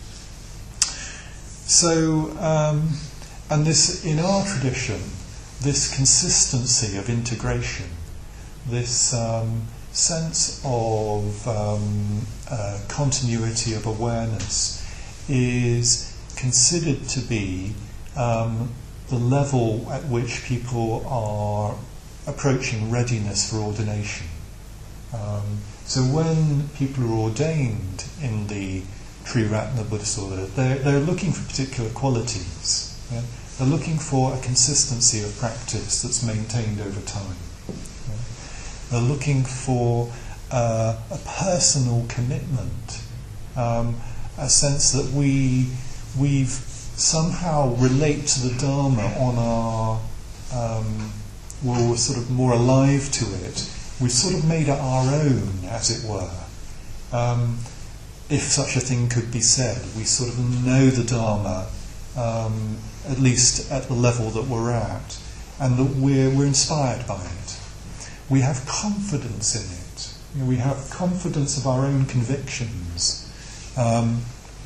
So, um, and this, in our tradition, this consistency of integration, this um, sense of um, uh, continuity of awareness is considered to be um, the level at which people are approaching readiness for ordination. Um, so when people are ordained in the Triratna Buddhist order, they're, they're looking for particular qualities. Yeah? They're looking for a consistency of practice that's maintained over time. Yeah? They're looking for uh, a personal commitment, um, a sense that we, we've somehow relate to the Dharma on our, um, we're sort of more alive to it. We've sort of made it our own, as it were. Um, if such a thing could be said, we sort of know the Dharma, um, at least at the level that we're at, and that we're, we're inspired by it. We have confidence in it. You know, we have confidence of our own convictions. Um,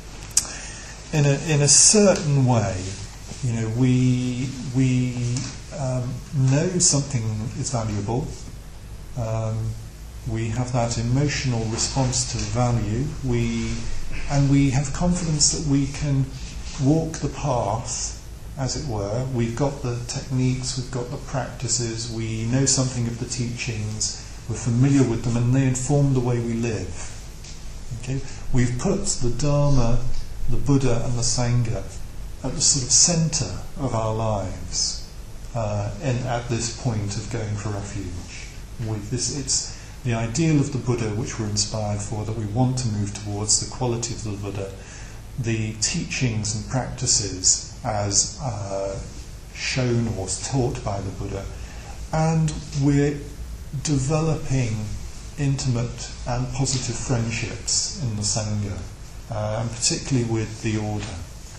in a in a certain way, you know, we we um, know something is valuable. Um, we have that emotional response to the value. We and we have confidence that we can walk the path, as it were. We've got the techniques, we've got the practices, we know something of the teachings, we're familiar with them, and they inform the way we live. Okay? We've put the Dharma, the Buddha and the Sangha at the sort of centre of our lives uh, and at this point of going for refuge. With this, it's the ideal of the Buddha which we're inspired for, that we want to move towards, the quality of the Buddha, the teachings and practices as uh, shown or taught by the Buddha, and we're developing intimate and positive friendships in the Sangha, uh, and particularly with the order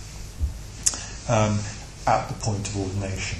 um, at the point of ordination.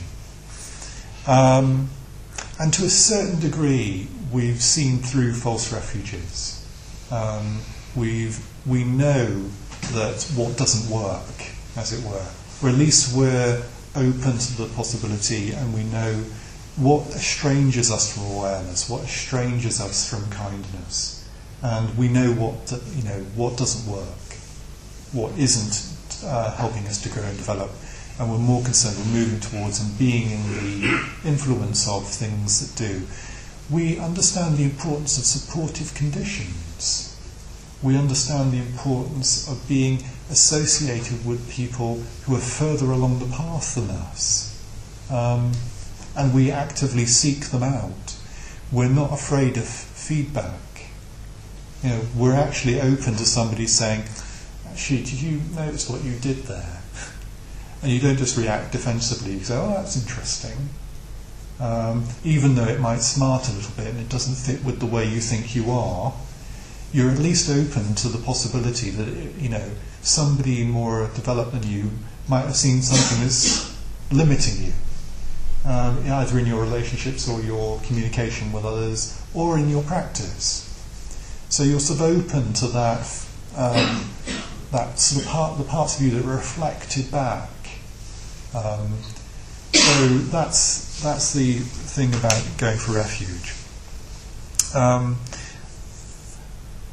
Um, and to a certain degree, we've seen through false refuges. Um, we've we know that what doesn't work, as it were, or at least we're open to the possibility, and we know what estranges us from awareness, what estranges us from kindness, and we know what you know what doesn't work, what isn't uh, helping us to grow and develop, and we're more concerned with moving towards and being in the influence of things that do. We understand the importance of supportive conditions. We understand the importance of being associated with people who are further along the path than us. Um, and we actively seek them out. We're not afraid of feedback. You know, we're actually open to somebody saying, actually, did you notice what you did there? And you don't just react defensively. You say, oh, that's interesting. Um, even though it might smart a little bit and it doesn't fit with the way you think you are, you're at least open to the possibility that, you know, somebody more developed than you might have seen something as limiting you, um, either in your relationships or your communication with others or in your practice. So you're sort of open to that, um, that sort of part, the parts of you that are reflected back. Um, so that's that's the thing about going for refuge. Um,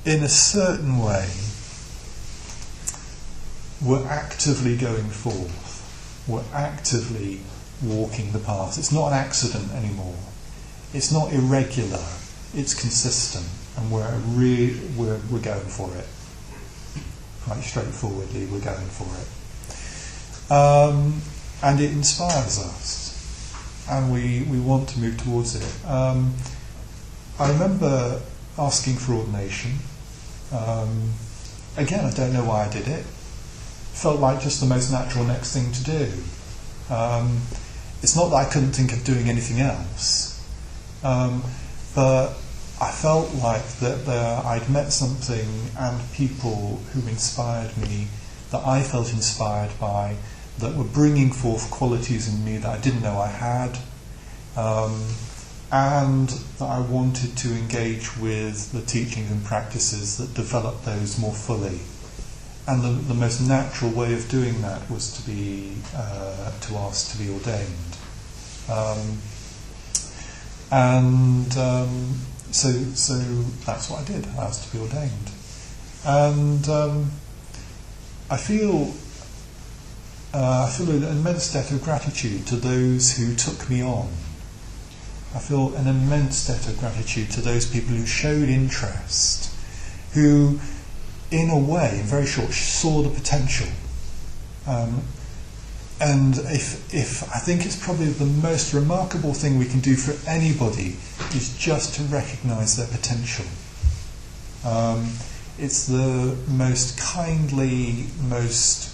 in a certain way, we're actively going forth. We're actively walking the path. It's not an accident anymore. It's not irregular. It's consistent, and we're re- we're we're going for it. Quite straightforwardly, we're going for it, um, and it inspires us, and we we want to move towards it. Um, I remember asking for ordination. Um, again, I don't know why I did it. Felt like just the most natural next thing to do. Um, it's not that I couldn't think of doing anything else, um, but I felt like that there, I'd met something and people who inspired me, that I felt inspired by, that were bringing forth qualities in me that I didn't know I had, um, and that I wanted to engage with the teachings and practices that develop those more fully. And the, the most natural way of doing that was to be uh, to ask to be ordained, um, and um, so so that's what I did. I asked to be ordained, and um, I feel uh, I feel an immense debt of gratitude to those who took me on. I feel an immense debt of gratitude to those people who showed interest, who, in a way, in very short, saw the potential. Um, and if, if I think it's probably the most remarkable thing we can do for anybody is just to recognise their potential. Um, it's the most kindly, most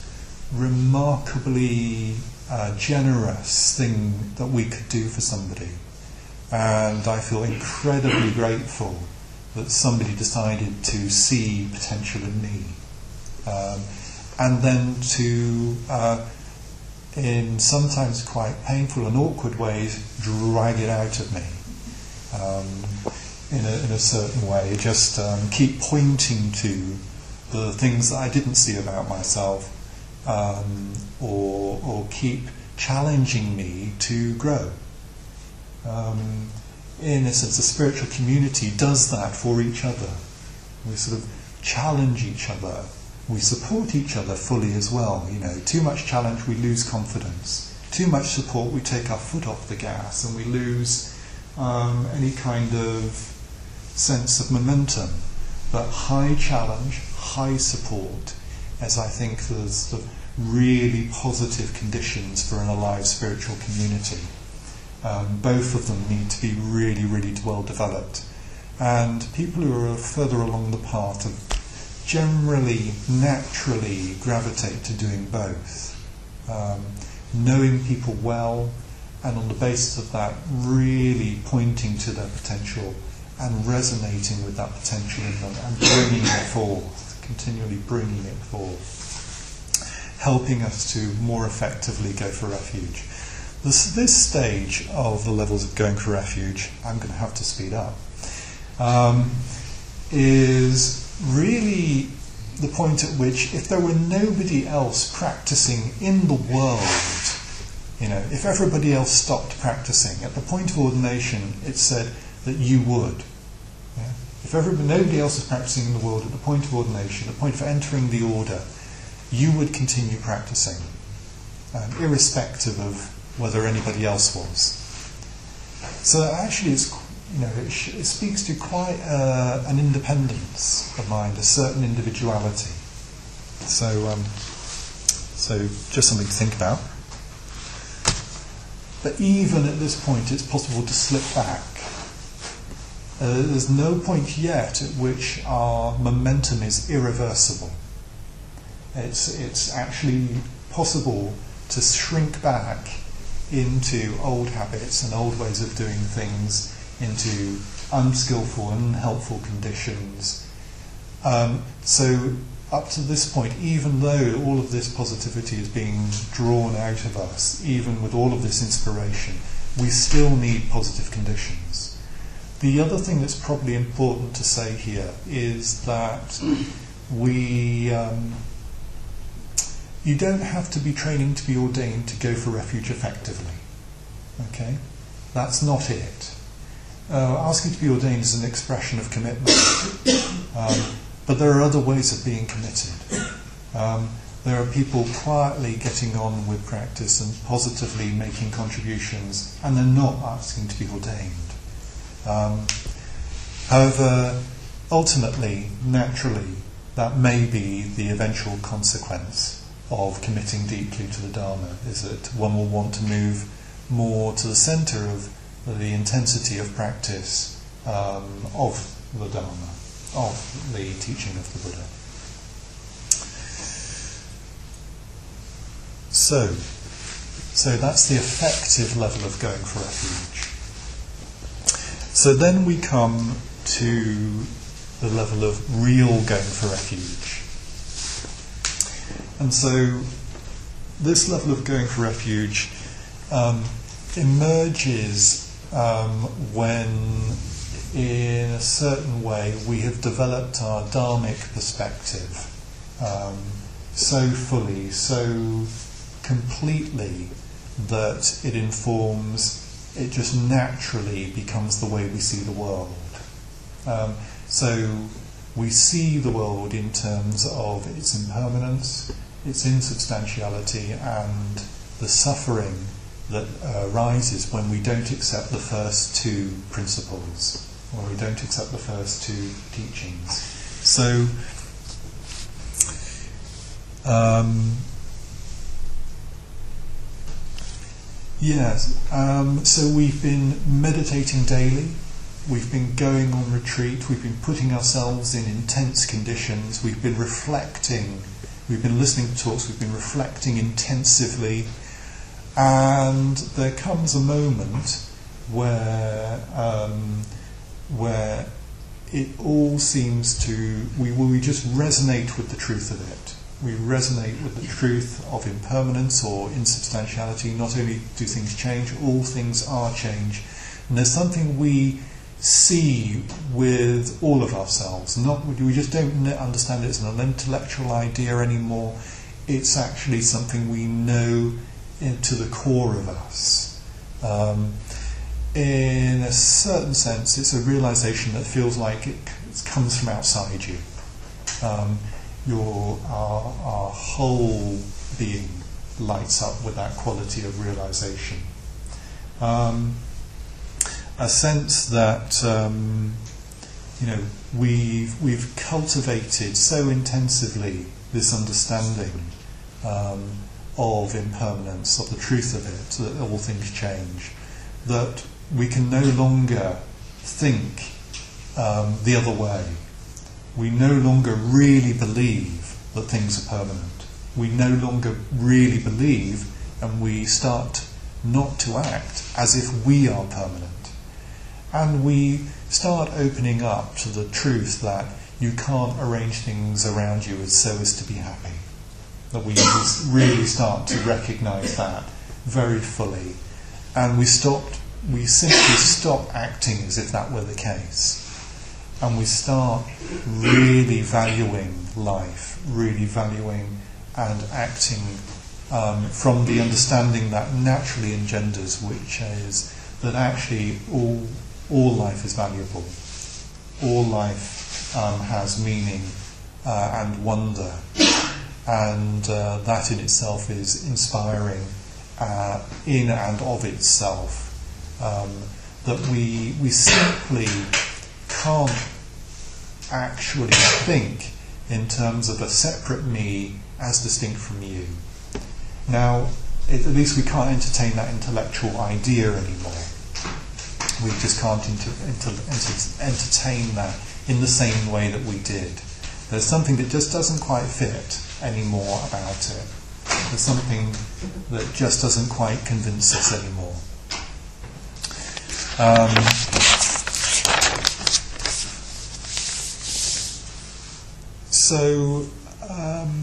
remarkably uh, generous thing that we could do for somebody. And I feel incredibly grateful that somebody decided to see potential in me, um, and then to, uh, in sometimes quite painful and awkward ways, drag it out of me um, in, a, in a certain way. Just um, keep pointing to the things that I didn't see about myself, um, or, or keep challenging me to grow. Um, in a sense, the spiritual community does that for each other. We sort of challenge each other. We support each other fully as well. You know, too much challenge, we lose confidence. Too much support, we take our foot off the gas and we lose um, any kind of sense of momentum. But high challenge, high support, as I think there's the really positive conditions for an alive spiritual community. Um, both of them need to be really, really well developed. And people who are further along the path of generally, naturally gravitate to doing both. Um, knowing people well, and on the basis of that, really pointing to their potential and resonating with that potential in them and bringing it forth, continually bringing it forth, helping us to more effectively go for refuge. This, this stage of the levels of going for refuge, I'm going to have to speed up, um, is really the point at which, if there were nobody else practicing in the world, you know, if everybody else stopped practicing, at the point of ordination it said that you would. Yeah? If everybody, nobody else is practicing in the world, at the point of ordination, at the point of entering the order, you would continue practicing, um, irrespective of whether anybody else was. So actually, it's, you know, it, sh- it speaks to quite uh, an independence of mind, a certain individuality. So, um, so just something to think about. But even at this point, it's possible to slip back. Uh, there's no point yet at which our momentum is irreversible. It's it's actually possible to shrink back into old habits and old ways of doing things, into unskillful and unhelpful conditions. Um, so up to this point, even though all of this positivity is being drawn out of us, even with all of this inspiration, we still need positive conditions. The other thing that's probably important to say here is that we... Um, You don't have to be training to be ordained to go for refuge effectively. Okay? That's not it. uh, asking to be ordained is an expression of commitment. Um, but there are other ways of being committed. Um, there are people quietly getting on with practice and positively making contributions, and they're not asking to be ordained. Um, however, ultimately, naturally, that may be the eventual consequence of committing deeply to the Dharma, is that one will want to move more to the centre of the intensity of practice um, of the Dharma, of the teaching of the Buddha. So, so that's the effective level of going for refuge. So then we come to the level of real going for refuge. And so this level of going for refuge um, emerges um, when, in a certain way, we have developed our dharmic perspective um, so fully, so completely, that it informs, it just naturally becomes the way we see the world. Um, so we see the world in terms of its impermanence, its insubstantiality, and the suffering that uh, arises when we don't accept the first two principles, when we don't accept the first two teachings. So, um, yes, um, so we've been meditating daily. We've been going on retreat, we've been putting ourselves in intense conditions, we've been reflecting, we've been listening to talks, we've been reflecting intensively, and there comes a moment where um, where it all seems to, we, we just resonate with the truth of it. We resonate with the truth of impermanence or insubstantiality. Not only do things change, all things are change. And there's something we see with all of ourselves. Not we just don't understand it as an intellectual idea anymore. It's actually something we know into the core of us. Um, in a certain sense, it's a realization that feels like it comes from outside you. Um, your our, our whole being lights up with that quality of realization. Um, a sense that um, you know we've we've cultivated so intensively this understanding um, of impermanence, of the truth of it, that all things change, that we can no longer think um, the other way. We no longer really believe that things are permanent. We no longer really believe, and we start not to act as if we are permanent. And we start opening up to the truth that you can't arrange things around you so as to be happy. That we really start to recognise that very fully. And we stopped, we simply stop acting as if that were the case. And we start really valuing life, really valuing and acting um, from the understanding that naturally engenders, which is that actually all all life is valuable. All life um, has meaning uh, and wonder, and uh, that in itself is inspiring uh, in and of itself. Um, that we we simply can't actually think in terms of a separate me as distinct from you. Now, it, at least we can't entertain that intellectual idea anymore. We just can't inter, inter, enter, entertain that in the same way that we did. There's something that just doesn't quite fit anymore about it. There's something that just doesn't quite convince us anymore. Um, so, um,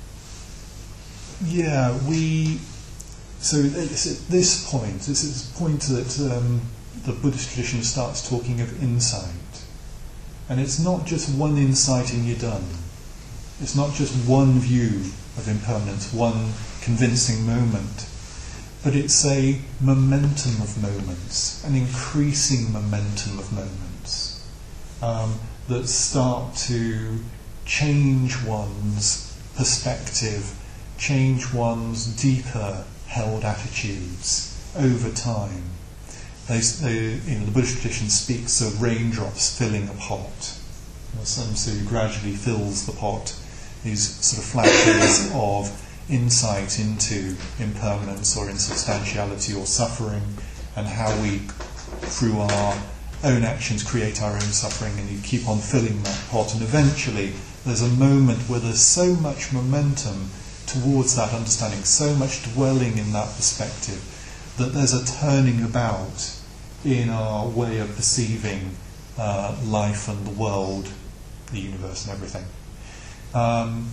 yeah, we. So it's at this point, this is the point that um, the Buddhist tradition starts talking of insight. And it's not just one insight and you're done. It's not just one view of impermanence, one convincing moment. but it's a momentum of moments, an increasing momentum of moments um, that start to change one's perspective, change one's deeper held attitudes over time. They, they, you know, the Buddhist tradition speaks of raindrops filling a pot. And so he gradually fills the pot, these sort of flashes of insight into impermanence or insubstantiality or suffering, and how we, through our own actions, create our own suffering, and you keep on filling that pot, and eventually there's a moment where there's so much momentum towards that understanding, so much dwelling in that perspective, that there's a turning about in our way of perceiving uh, life and the world, the universe and everything. Um,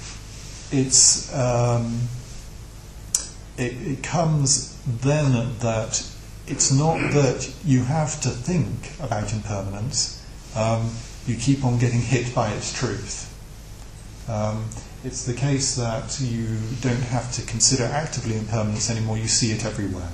it's um, it, it comes then that it's not that you have to think about impermanence, um, you keep on getting hit by its truth. Um, it's the case that you don't have to consider actively impermanence anymore, you see it everywhere.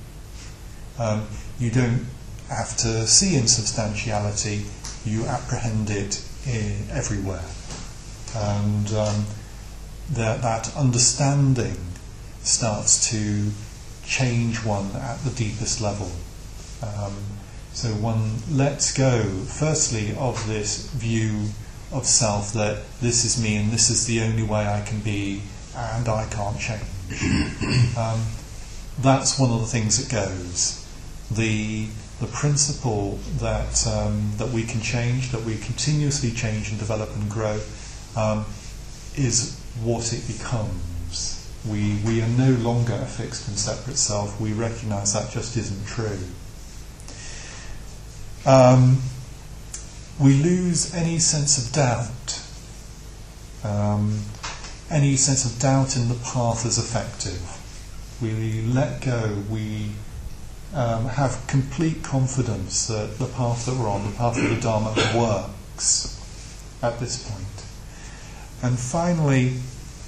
Um, you don't have to see insubstantiality, you apprehend it in, everywhere. And um, that, that understanding starts to change one at the deepest level. Um, so one lets go, firstly, of this view of self that this is me and this is the only way I can be and I can't change. um, that's one of the things that goes. The the principle that um, that we can change, that we continuously change and develop and grow, um, is what it becomes. We we are no longer a fixed and separate self. We recognise that just isn't true. Um, we lose any sense of doubt, um, any sense of doubt in the path as effective. We let go. We Um, have complete confidence that the path that we're on, the path of the Dharma, works at this point. And finally,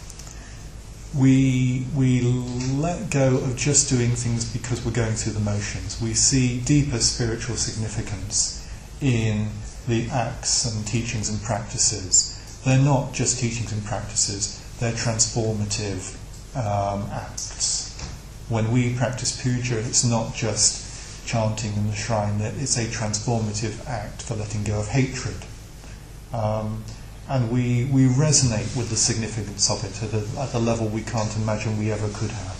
we we let go of just doing things because we're going through the motions. We see deeper spiritual significance in the acts and teachings and practices. They're not just teachings and practices, they're transformative um, acts. When we practice puja, it's not just chanting in the shrine, it's a transformative act for letting go of hatred. Um, and we, we resonate with the significance of it at a, at a level we can't imagine we ever could have.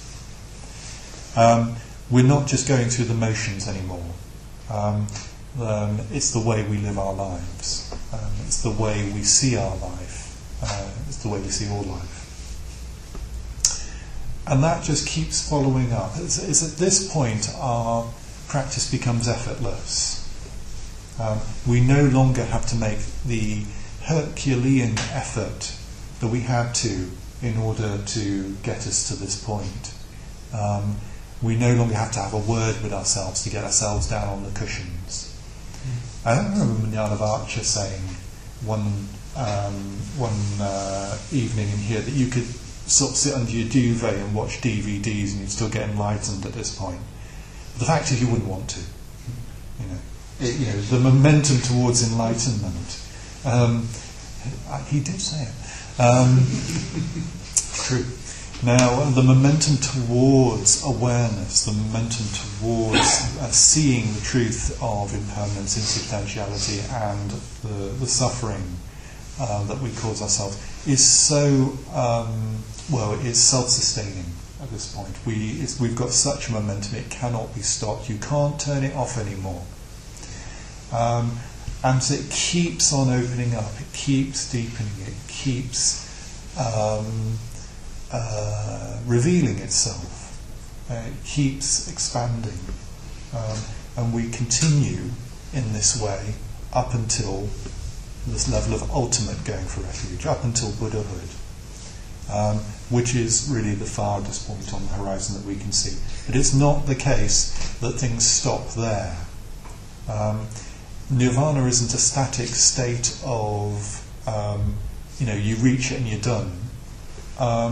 Um, we're not just going through the motions anymore. Um, um, it's the way we live our lives. Um, it's the way we see our life. Uh, it's the way we see all life. And that just keeps following up. It's, it's at this point our practice becomes effortless. Um, we no longer have to make the Herculean effort that we had to in order to get us to this point. Um, we no longer have to have a word with ourselves to get ourselves down on the cushions. Mm. I remember Jnana Varcha saying one, um, one uh, evening in here that you could sort of sit under your duvet and watch D V Ds and you'd still get enlightened at this point. But the fact is you wouldn't want to. You know, it, you know the momentum towards enlightenment. Um, he did say it. Um, true. Now, the momentum towards awareness, the momentum towards uh, seeing the truth of impermanence, insubstantiality, and the, the suffering uh, that we cause ourselves is so... Um, Well, it's self-sustaining at this point. We, it's, we've got such momentum, it cannot be stopped. You can't turn it off anymore. Um, and so it keeps on opening up, it keeps deepening, it keeps um, uh, revealing itself. Uh, it keeps expanding. Um, and we continue in this way up until this level of ultimate going for refuge, up until Buddhahood. Um, which is really the farthest point on the horizon that we can see. But it's not the case that things stop there. Um, nirvana isn't a static state of, um, you know, you reach it and you're done. Um,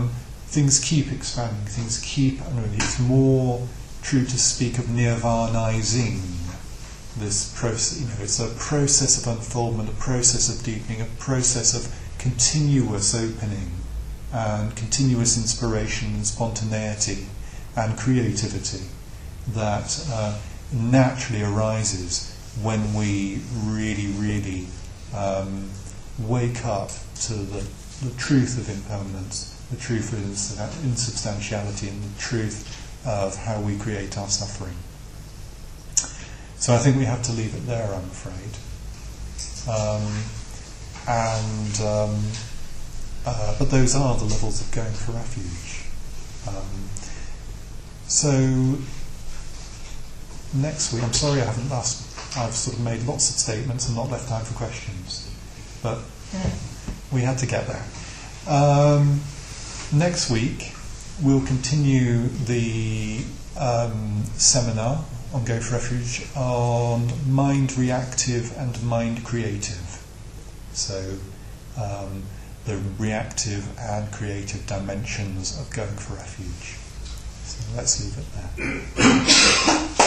things keep expanding, things keep unrolling. It's more true to speak of nirvanizing this process. You know, it's a process of unfoldment, a process of deepening, a process of continuous opening and continuous inspiration and spontaneity and creativity that uh, naturally arises when we really, really um, wake up to the, the truth of impermanence, the truth of insubstantiality, and the truth of how we create our suffering. So I think we have to leave it there, I'm afraid. Um, and um, uh, but those are the levels of going for refuge. Um, so next week, I'm sorry I haven't asked. I've sort of made lots of statements and not left time for questions, but we had to get there. Um, next week we'll continue the um, seminar on Go for Refuge on mind reactive and mind creative. So um, the reactive and creative dimensions of going for refuge. So let's leave it there.